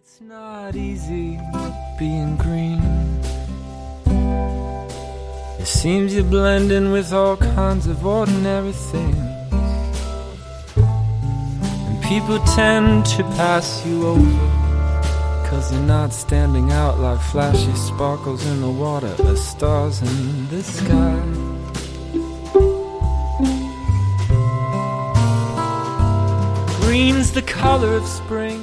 It's not easy being green. It seems you blend in with all kinds of ordinary things, and people tend to pass you over, 'cause you're not standing out like flashy sparkles in the water or stars in the sky. Green's the color of spring.